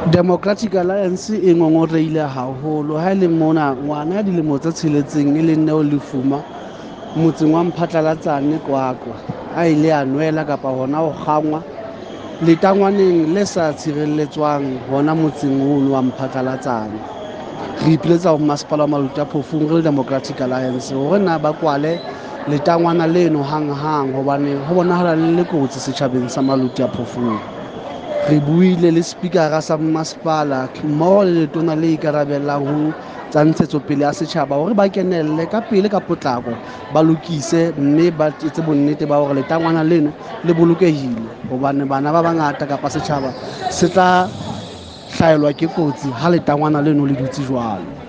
Democratic Alliance e ngongorehile haholo ha e le mona ngwana ya dilemo tse tsheletseng e leng Neo Lefuma motseng wa Mphatlalatsane Qwaqwa a ile a nwela kapa hona ho kgangwa letangwaneng le sa tshireletswang hona motseng ono wa Mphatlalatsane. Re ipiletsa ho masepala wa Maluti a Phofung re le Democratic Alliance hore na ba kwale letangwana leno hanghang hobane ho bonahala le kotsi setjhabeng sa Maluti a Phofung. Re buile le speakera sa masepala mmoho le letona le ikarabellang ho tsa ntshetsopele ya setjhaba hore ba kenelle ka pele ka potlako ba lokise mme ba etse bonnete ba hore letangwana leno le bolokehile hobane bana ba bangata kapa setjhaba se tla hlahelwa ke kotsi ha letangwana leno le dutse jwalo.